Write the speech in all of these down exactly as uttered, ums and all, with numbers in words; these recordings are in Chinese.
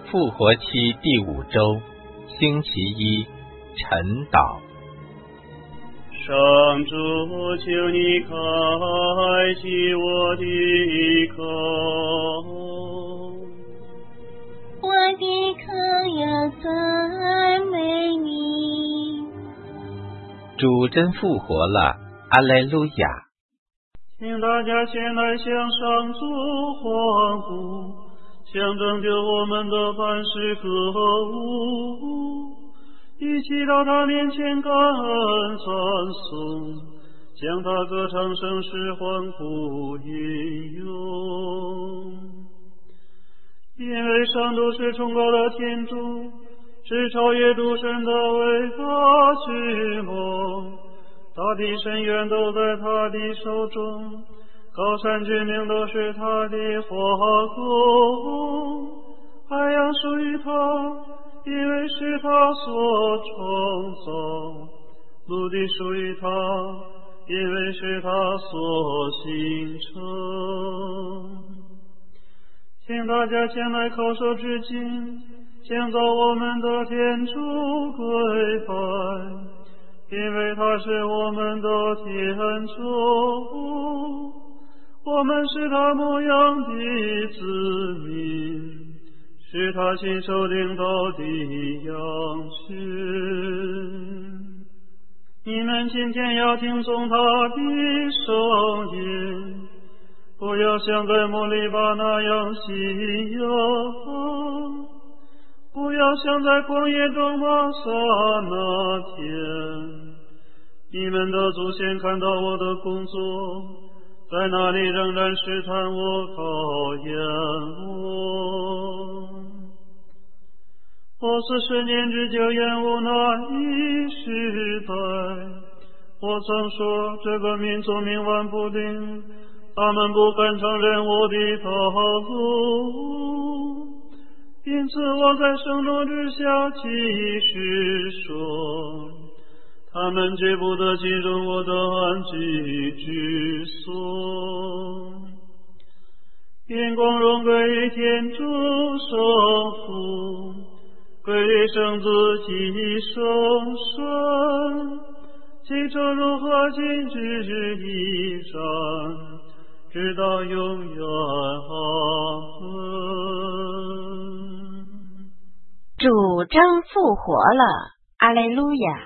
复活期第五周，星期一，晨祷。 上主，求你开启我的口， 我的口要赞美你。 主真复活了，阿肋路亚！ 请大家先来向上主欢呼，向拯救我们的磐石歌舞，一起到他面前感恩赞颂，向他歌唱声势欢呼吟咏。因为上主是崇高的天主，是超越诸神的伟大之梦，大地深渊都在他的手中，高山峻岭都是他的华工，海洋属于他，因为是他所创造，陆地属于他，因为是他所形成。请大家前来叩首致敬，向造我们的天主跪拜，因为他是我们的天主，我们是他牧养的子民，是他亲手领导的羊群。你们今天要听从他的声音，不要像在摩利巴那样信仰，不要像在旷野中玛撒那天。你们的祖先看到我的工作，在那里仍然试探我，考验我。我四十年之久厌恶那一时代，我曾说这个民族冥顽不灵，他们不肯承认我的道路，因此我在圣怒之下起誓说，他们绝不得进入我的安居之所。愿光荣归于天主圣父，归于圣子及圣神，起初如何今日依然，直到永远。阿门。 主真复活了，阿肋路亚！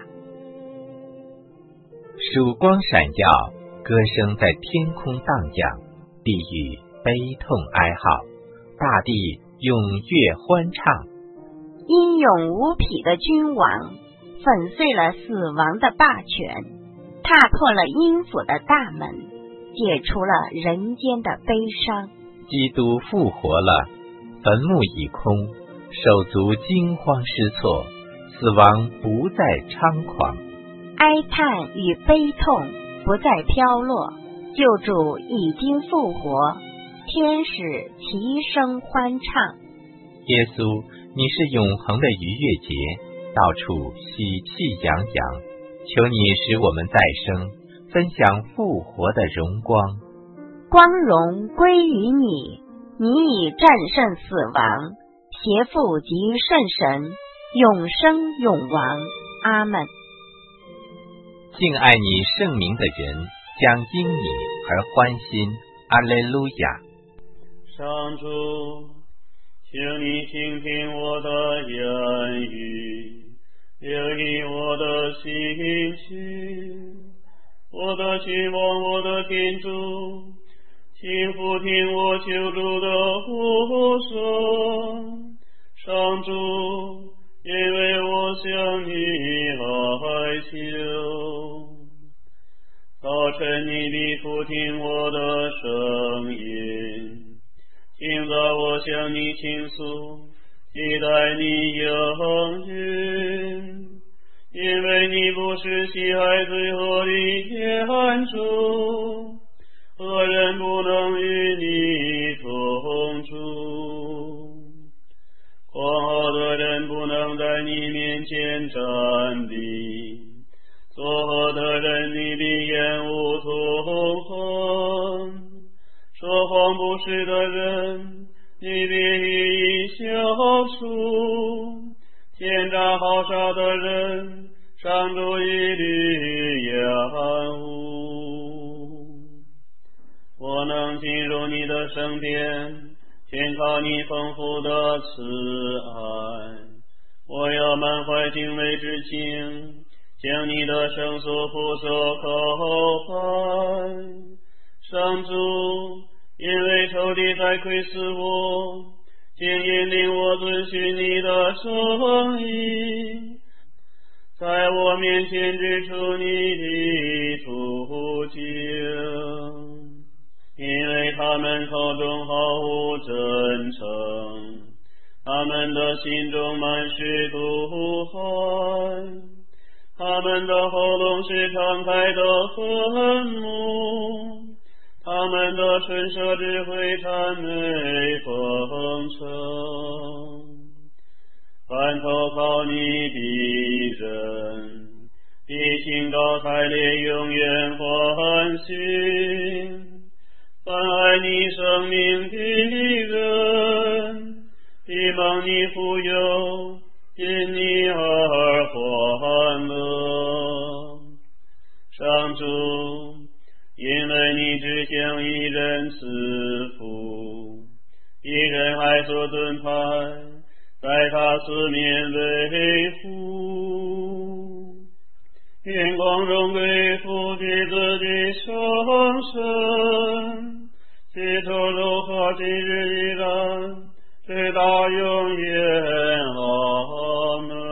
曙光闪耀，歌声在天空荡漾，地狱悲痛哀号，大地踊跃欢唱。 英勇无匹的君王粉碎了死亡的霸权，踏破了阴府的大门，解除了人间的悲伤。 基督复活了，坟墓已空，手足惊慌失措，死亡不再猖狂， 哀叹与悲痛不再飘落，救主已经复活，天使齐声欢唱。 耶稣，你是永恒的逾越节，到处喜气洋洋，求你使我们再生，分享复活的荣光。 光荣归于你，你已战胜死亡，邪父及圣神，永生永王。阿们。 敬爱你圣名的人将因你而欢心。阿肋路亚！ 上主，请你倾听我的言语，留意我的心情，我的希望，我的天主，请俯听我求助的呼声。上主，因为我向你哀求，早晨你必俯听我的声音，请在我向你倾诉，期待你应允，因为你不是喜爱罪恶的天主，恶人不能与你同住，狂傲的人不能在你面前站立，作恶的人你必厌恶痛恨，说谎不实的人你必以笑处，奸诈好杀的人，上主一律厌恶。我能进入你的圣殿，全靠你丰富的慈爱。我要满怀敬畏之情，将你的圣所俯首叩拜。上主，因为仇敌在窥视我，请引领我遵循你的声音，在我面前指出你的途径，因为他们口中毫无真诚，他们的心中满是毒害，他们的喉咙是敞开的坟墓，他们的唇舌只会谄媚风尘。凡投靠你的人，必兴高采烈，永远欢欣；凡爱你生命的人，必蒙你福佑，因你而欢乐。上主，因为你只向一人赐福，一人还所盾牌，在他四面维护，愿光荣归父及子的圣神，起初如何，今日依然，直到永远。阿门。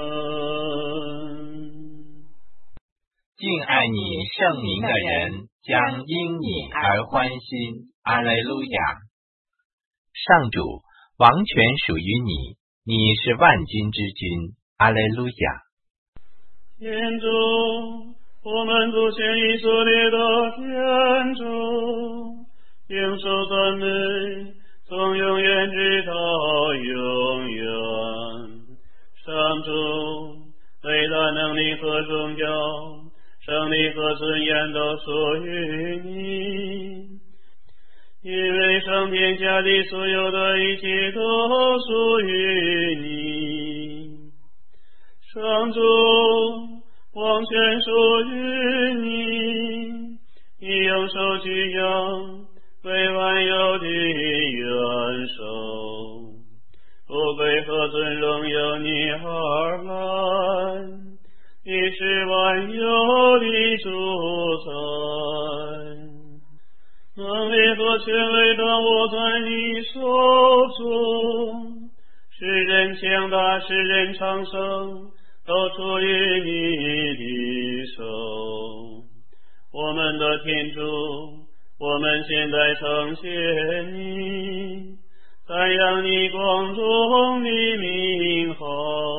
敬爱你圣名的人，将因你而欢欣。阿肋路亚。上主，王权属于你，你是万军之君。阿肋路亚。 天主，我们祖先以色列的天主，应受赞美，从永远直到永远。上主，伟大能力和荣耀，胜利和尊严都属于你，因为上天下的所有的一切都属于你。上主，王权属于你，你用手举扬，为万有的元首，富贵和尊荣由你而来，你是万有的主宰，能力和权威都握在你手中，使人强大，使人长生，都出于你的手。我们的天主，我们现在称谢你，赞扬你光荣的名号。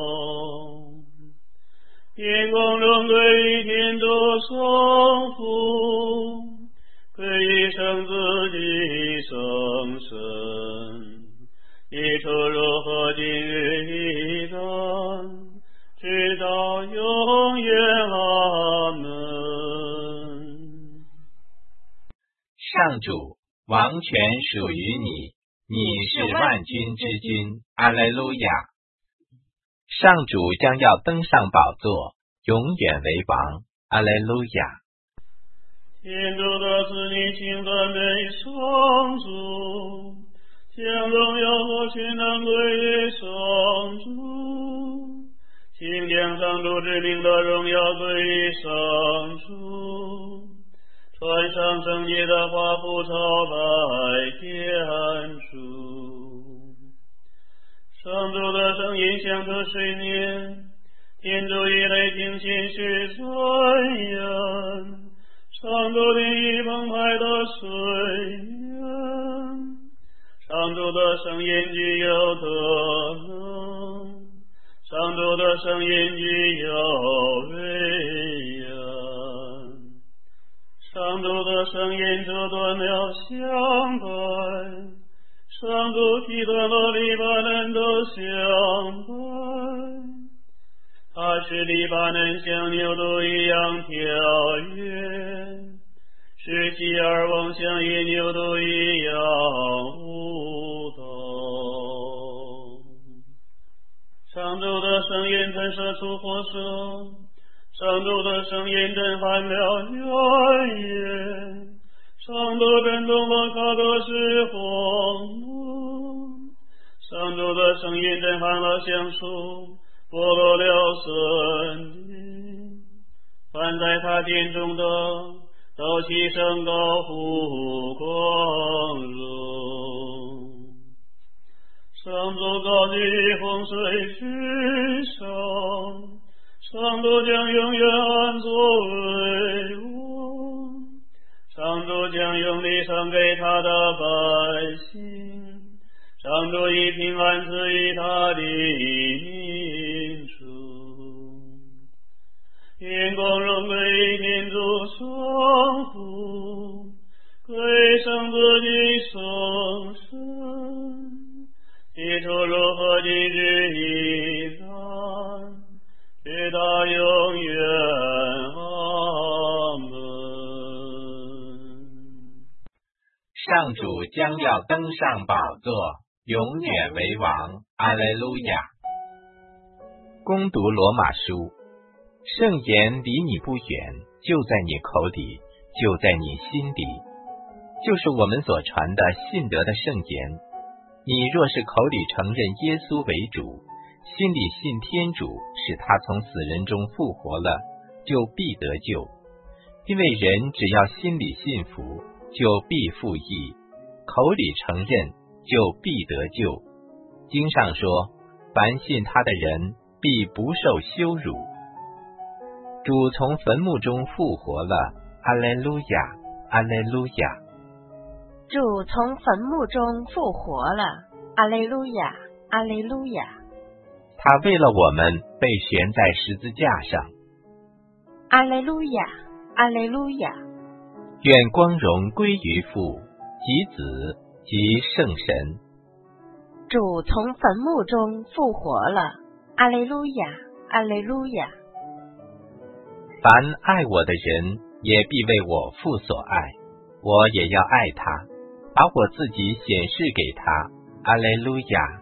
愿光荣归于天主圣父，归于圣子的圣神，一处如何，今日依然，直到永远。阿门。 上主，王权属于你，你是万军之君。阿肋路亚。上主将要登上宝座，永远为王。阿肋路亚。 天主的子女，请赞美上主，将荣耀和全能归于上主，请将上主之名的荣耀归于上主，穿上圣洁的华服，朝拜天主。上主的声音响彻水面，天主以雷霆显示尊严，上主灵以澎湃的水源，上主的声音具有德能，上主的声音具有威严，上主的声音这断了相伴，上主提断了黎巴嫩的相伴，他使黎巴嫩像牛犊一样跳跃，使希尔王像野牛犊一样舞蹈。 声音震射出火舌，上主的声音震撼了原野，上主震动了卡德施荒漠，上主的声音震撼了橡树，剥落了森林，凡在他殿中的都齐声高呼光荣。上主高举洪水之上，上主将永远安坐为王，上主将用力赏给他的百姓，上主以平安赐予他的民族。愿光荣归天主上父，归圣子的圣神，起初如何今日依然，直到永远。阿门。 上主将要登上宝座，永远为王。阿肋路亚。攻读罗马书，圣言离你不远，就在你口里，就在你心里，就是我们所传的信德的圣言。你若是口里承认耶稣为主，心里信天主使他从死人中复活了，就必得救。因为人只要心里信服，就必复义，口里承认，就必得救。经上说，凡信他的人必不受羞辱。主从坟墓中复活了，阿肋路亚，阿肋路亚。 主从坟墓中复活了，阿肋路亚，阿肋路亚。 他为了我们被悬在十字架上， 阿肋路亚，阿肋路亚。 愿光荣归于父及子及圣神。 主从坟墓中复活了，阿肋路亚，阿肋路亚。 凡爱我的人也必为我父所爱，我也要爱他，把我自己显示给他。阿肋路亚。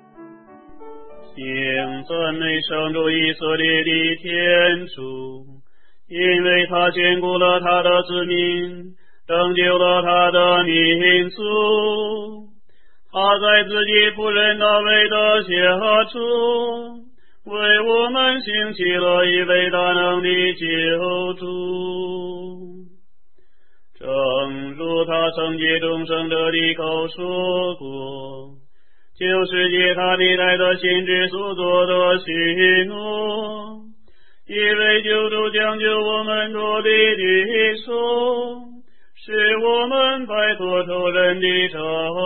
请赞美上主以色列的天主，因为他眷顾了他的子民，拯救了他的民族。他在自己仆人大卫的下中，为我们兴起了一位大能的救主。正如他曾借众生者的口说过，就是借他历代的先知所做的许诺，一位救主将救我们脱离敌手，使我们摆脱仇人的掌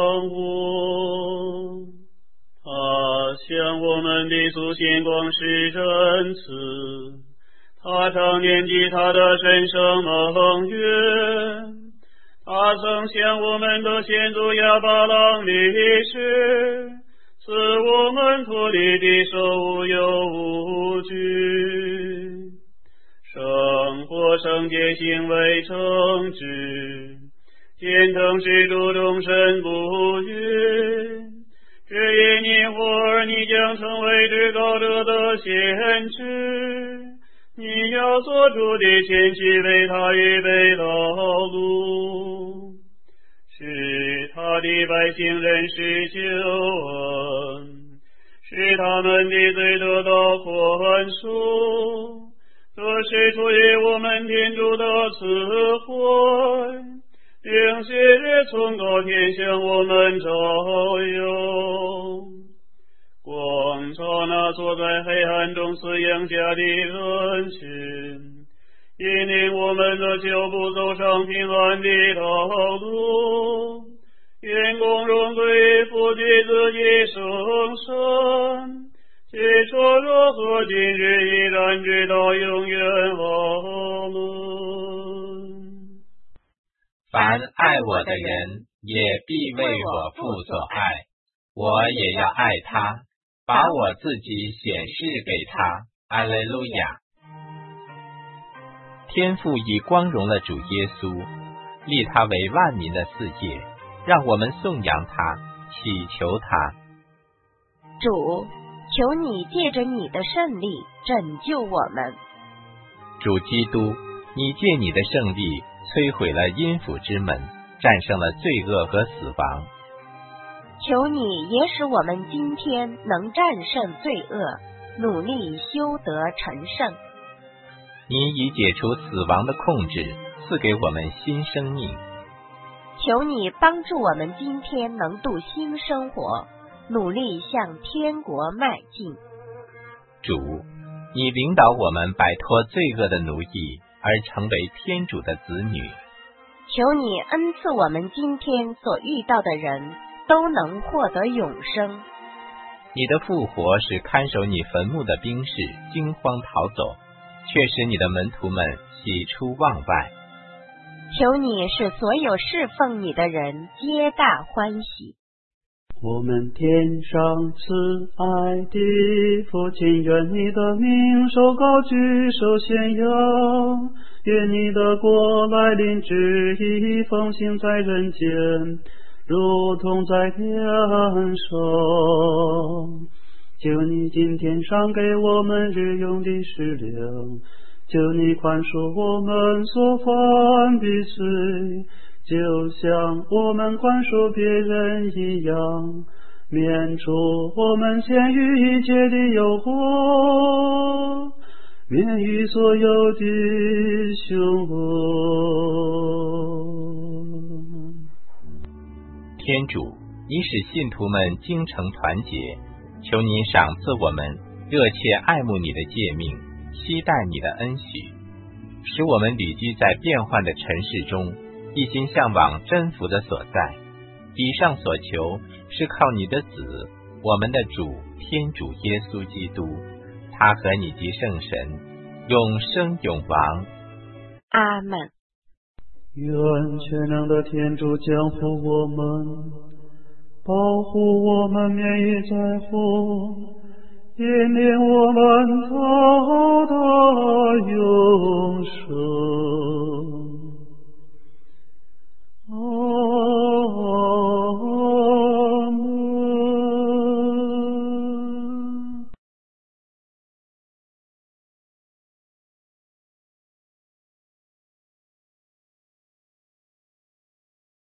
握。他向我们的祖先广施仁慈，他常念及他的神圣盟约。他曾向我们的先祖亚巴郎立誓，使我们脱离敌手无忧无惧，生活圣洁行为正直，见证是主终身不渝。只因你或儿你将成为至高者的先知，你要所住的前去为他预备道路，使他的百姓认识救恩，使他们的罪得到宽恕。这是出于我们天主的慈惠，并且从高天向我们照耀，光照那坐在黑暗中死荫下的人群，引领我们的脚步走上平安的道路。愿光荣归父及子及圣神，起初如何今日依然直到永远。阿门。 凡爱我的人也必为我父所爱，我也要爱他，把我自己显示给他。阿肋路亚。天父已光荣了主耶稣，立他为万民的嗣业，让我们颂扬他，祈求他。 主， 求你借着你的胜利拯救我们。 主基督，你借你的胜利摧毁了阴府之门，战胜了罪恶和死亡。 求你也使我们今天能战胜罪恶，努力修得成圣。 你已解除死亡的控制，赐给我们新生命。 求你帮助我们今天能度新生活，努力向天国迈进。 主，你领导我们摆脱罪恶的奴役，而成为天主的子女。 求你恩赐我们今天所遇到的人都能获得永生。 你的复活使看守你坟墓的兵士惊慌逃走，却使你的门徒们喜出望外。 求你使所有侍奉你的人皆大欢喜。 我们天上慈爱的父亲，愿你的名受高举，受宣扬，愿你的国来临，旨意奉行在人间，如同在天上。求你今天赏给我们日用的食粮，求你宽恕我们所犯的罪，就像我们宽恕别人一样，免除我们陷于一切的诱惑，免于所有的凶恶。 天主，你使信徒们精诚团结，求你赏赐我们热切爱慕你的诫命，期待你的恩许，使我们旅居在变幻的尘世中，一心向往真福的所在。以上所求是靠你的子，我们的主天主耶稣基督，他和你及圣神永生永王。 阿们。 愿全能的天主降福我们，保护我们免于灾祸，引领我们到达永生。